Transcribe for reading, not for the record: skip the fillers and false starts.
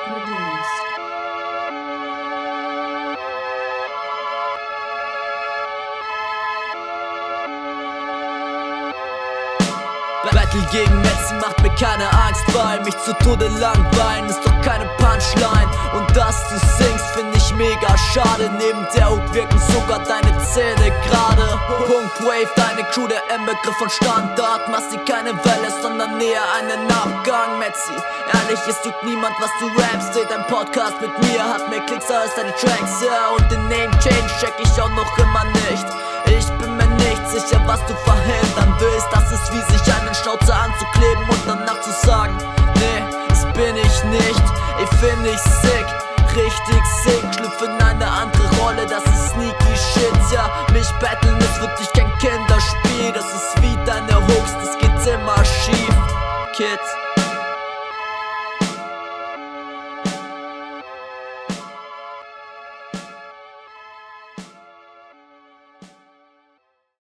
produced. Battle gegen Metzi macht mir keine Angst, weil mich zu Tode langweilen ist doch keine Punchline. Und dass du singst, find ich mega schade. Neben der Hook wirken sogar deine Zähne gerade. Punkt Wave, deine Crew, der Inbegriff von Standard. Machst sie keine Welle, sondern eher einen Abgang, Metzi. Ehrlich, es juckt niemand, was du rappst. Seht dein Podcast mit mir, hat mehr Klicks als deine Tracks, ja. Und den Name Change check ich auch noch immer nicht. Ich bin mir nicht sicher, was du verhindern willst. Das ist wie sich einen Schnauzer anzukleben und danach zu sagen: nee, das bin ich nicht. Ich find ich sick, richtig sick. Schlüpf in eine andere Rolle, das ist sneaky shit, ja. Mich battlen ist wirklich kein Kinderspiel. Das ist wie deine Hooks, das geht immer schief, Kids.